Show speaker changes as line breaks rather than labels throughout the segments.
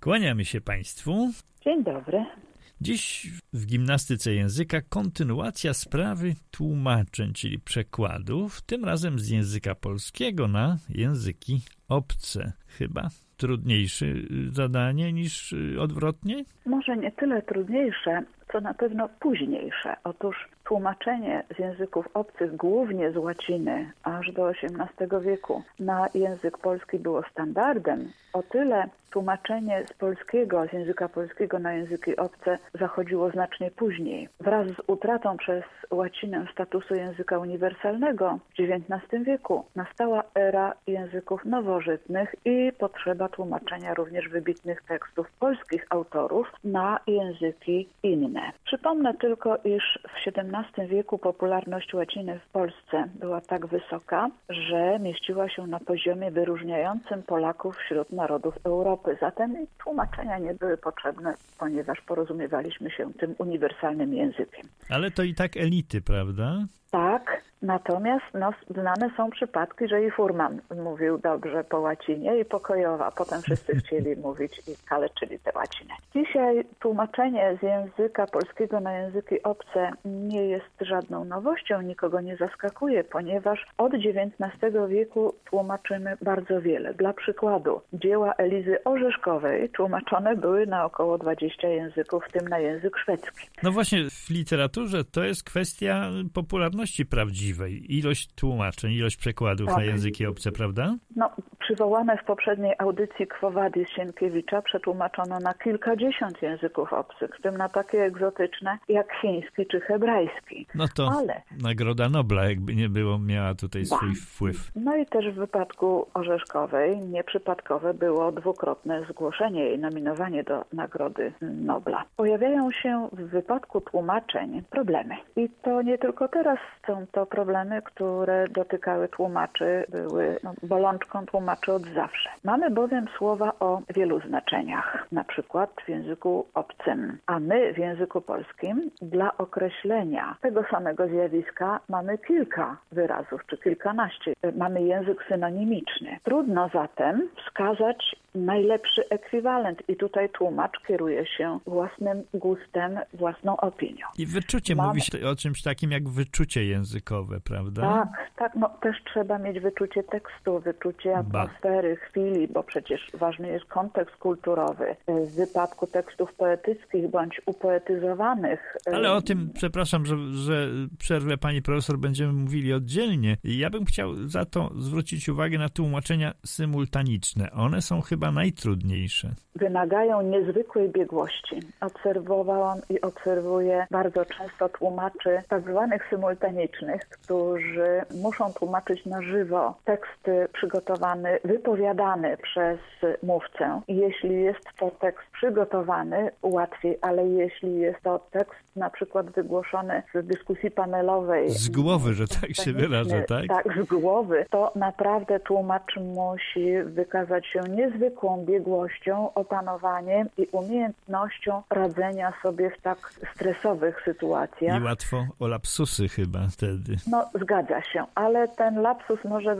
Kłaniamy się Państwu.
Dzień dobry.
Dziś w gimnastyce języka kontynuacja sprawy tłumaczeń, czyli przekładów, tym razem z języka polskiego na języki obce. Chyba trudniejsze zadanie niż odwrotnie?
Może nie tyle trudniejsze, co na pewno późniejsze. Otóż tłumaczenie z języków obcych, głównie z łaciny, aż do XVIII wieku na język polski było standardem. O tyle tłumaczenie z języka polskiego na języki obce zachodziło znacznie później. Wraz z utratą przez łacinę statusu języka uniwersalnego w XIX wieku nastała era języków nowożytnych i potrzeba tłumaczenia również wybitnych tekstów polskich autorów na języki inne. Przypomnę tylko, iż w XVII wieku popularność łaciny w Polsce była tak wysoka, że mieściła się na poziomie wyróżniającym Polaków wśród narodów Europy. Zatem tłumaczenia nie były potrzebne, ponieważ porozumiewaliśmy się tym uniwersalnym językiem.
Ale to i tak elity, prawda?
Tak, natomiast znane są przypadki, że i Furman mówił dobrze po łacinie i pokojowo, potem wszyscy chcieli mówić i kaleczyli tę łacinę. Dzisiaj tłumaczenie z języka polskiego na języki obce nie jest żadną nowością, nikogo nie zaskakuje, ponieważ od XIX wieku tłumaczymy bardzo wiele. Dla przykładu, dzieła Elizy Orzeszkowej tłumaczone były na około 20 języków, w tym na język szwedzki.
No właśnie, w literaturze to jest kwestia popularności prawdziwej. Ilość tłumaczeń, ilość przekładów na języki obce, prawda?
No, przywołane w poprzedniej audycji Quo Vadis Sienkiewicza przetłumaczono na kilkadziesiąt języków obcych, w tym na takie egzotyczne jak chiński czy hebrajski.
No to Nagroda Nobla, jakby nie było, miała tutaj swój wpływ.
No i też w wypadku Orzeszkowej nieprzypadkowe było dwukrotne zgłoszenie jej, nominowanie do Nagrody Nobla. Pojawiają się w wypadku tłumaczeń problemy. I to nie tylko teraz są to problemy, które dotykały tłumaczy, były bolączką tłumaczy od zawsze. Mamy bowiem słowa o wielu znaczeniach, na przykład w języku obcym, a my w języku polskim dla określenia tego samego zjawiska mamy kilka wyrazów, czy kilkanaście. Mamy język synonimiczny. Trudno zatem wskazać najlepszy ekwiwalent i tutaj tłumacz kieruje się własnym gustem, własną opinią.
I wyczucie, mówi się o czymś takim jak wyczucie językowe, prawda?
Tak, też trzeba mieć wyczucie tekstu, wyczucie atmosfery, chwili, bo przecież ważny jest kontekst kulturowy. W wypadku tekstów poetyckich bądź upoetyzowanych.
Ale o tym, przepraszam, że przerwę pani profesor, będziemy mówili oddzielnie. Ja bym chciał za to zwrócić uwagę na tłumaczenia symultaniczne. One są chyba najtrudniejsze. Wymagają
niezwykłej biegłości. Obserwowałam i obserwuję bardzo często tłumaczy tak zwanych symultanicznych, którzy muszą tłumaczyć na żywo teksty przygotowany, wypowiadany przez mówcę. Jeśli jest to tekst przygotowany, łatwiej, ale jeśli jest to tekst na przykład wygłoszony w dyskusji panelowej.
Z głowy, że tak się wyrażę, tak?
Tak, z głowy. To naprawdę tłumacz musi wykazać się niezwykłą biegłością, opanowaniem i umiejętnością radzenia sobie w tak stresowych sytuacjach.
I łatwo o lapsusy chyba wtedy.
No, zgadza się, ale ten lapsus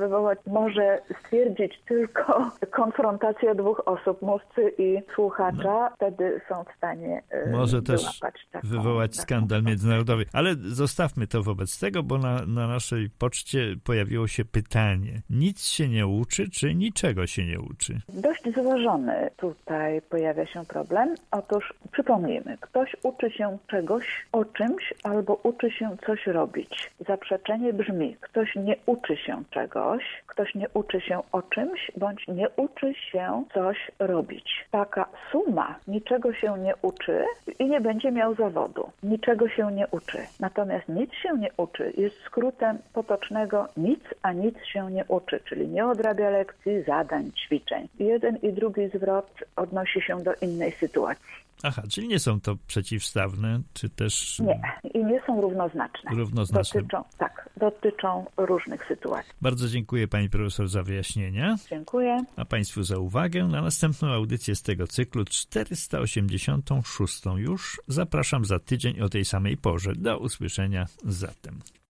może stwierdzić tylko konfrontacja dwóch osób, mówcy i słuchacza. Wtedy są w stanie
może też
taką,
wywołać skandal międzynarodowy. Ale zostawmy to wobec tego, bo na naszej poczcie pojawiło się pytanie. Nic się nie uczy, czy niczego się nie uczy?
Dość złożony tutaj pojawia się problem. Otóż przypomnijmy, ktoś uczy się czegoś o czymś albo uczy się coś robić. Zaprzeczenie brzmi, ktoś nie uczy się czegoś, ktoś nie uczy się o czymś, bądź nie uczy się coś robić. Taka suma niczego się nie uczy i nie będzie miał zawodu. Niczego się nie uczy. Natomiast nic się nie uczy jest skrótem potocznego nic, a nic się nie uczy, czyli nie odrabia lekcji, zadań, ćwiczeń. Jeden i drugi zwrot odnosi się do innej sytuacji.
Aha, czyli nie są to przeciwstawne, czy też...
Nie, i nie są równoznaczne. Dotyczą różnych sytuacji.
Bardzo dziękuję pani profesor za wyjaśnienia.
Dziękuję.
A państwu za uwagę. Na następną audycję z tego cyklu, 486 już, zapraszam za tydzień o tej samej porze. Do usłyszenia zatem.